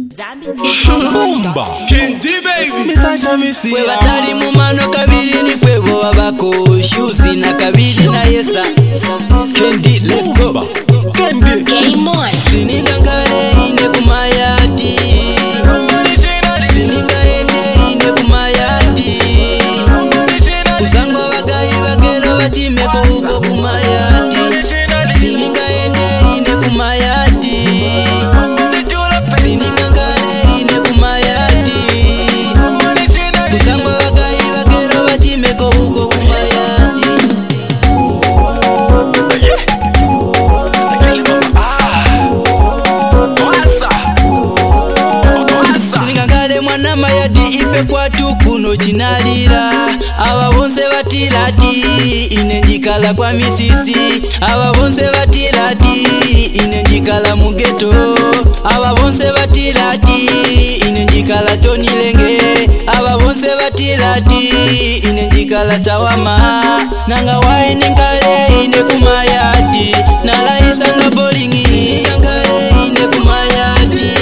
Bumba Kendi baby Misasha misi Fwe batali mumano kabiri ni fwe bo wabako Shusi na kabiri na yesa Kendi let's go Kendi Game on. Sinigangale ine kumayati Sinigangale ine kumayati Usangwa wagayi wagero wachimeko huko kumayati Sinigangale ine kumayati Sinigangale ine kumayati Usangwa wagayi wagero wachimeko huko kumayati Sinigangale mwana mayadi ife kwa tukuno chinalira Aba bonse batilati inenjikala kwa misisi Aba bonse batilati inenjikala mugeto Aba bonse batilati inenjikala chonilenge Aba bonse batilati inenjikala chawama Nanga wae nengale ine kumayati Nala isanga bolingi Nengale ine kumayati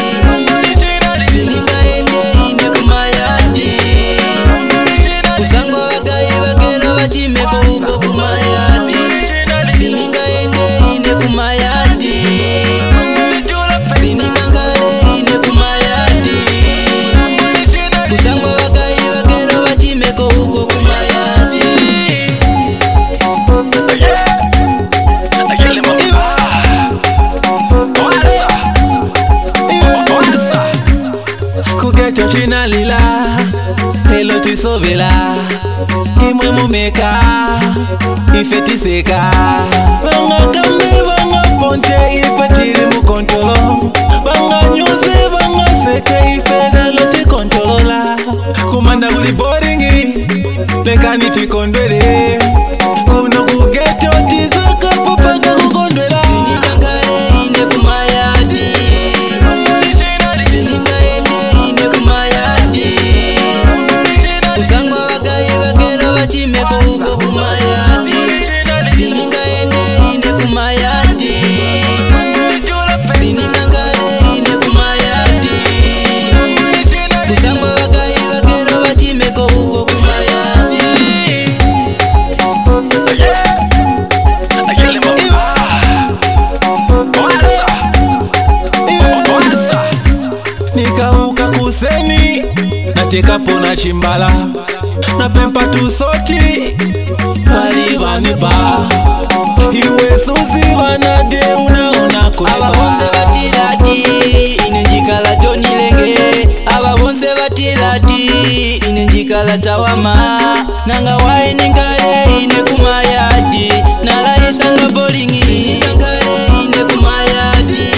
Sinigangale ine kumayati Usangwa wagayi wagero wachimeko huko kumayati Sinigangale ine kumayati Sinigangale ine kumayati Usangwa wagayi wagero wachimeko huko kumayati Kugecho chinalila Helo tisovela Imwe mumeka Ifetiseka Banga kambe banga ponte Ifetiri mukontolo Banga nyuzi banga seke Ifedalo tikontolola Kumanda guli boringi Lekani tikondwele Kuno kugecho tizaka Pupaga kukondwela Sinigangale ine kumayati Sinigangale ine kumayati Usangwa wagayi wagero wachimeko huko kumayati Sinigangale ine kumayati Sinigangale ine kumayati Usangwa wagayi wagero wachimeko huko kumayati Nikauka kuseni Natekapo na chimbala Napempa tusoti Walivanipa Iwe suzi wanade unaona kuleba Aba bonse batilati inenjikala chonilenge Aba bonse batilati inenjikala chawama Nanga wae ningale ine kumayati Nala isanga bolingi Ningale ine kumayati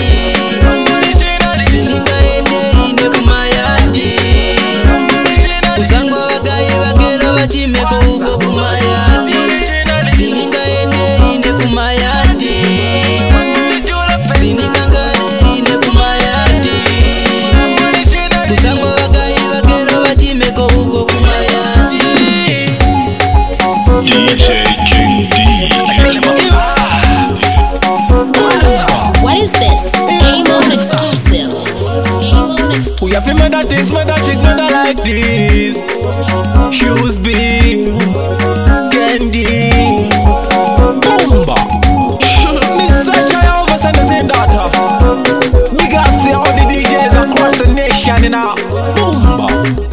Sinigangale ine kumayati Usangwa wagayi wagero wachimeko huko kumayati Sinigangale ine kumayati Sinigangale ine kumayati Usangwa wagayi wagero wachimeko huko kumayati DJ Kendi What is this? Game on exclusive. Game on exclusive. We have to murder things, murder like this Shoes big Kendi Bumba Misasha over Sunday same daughter We got to see all the DJs across the nation in our Bumba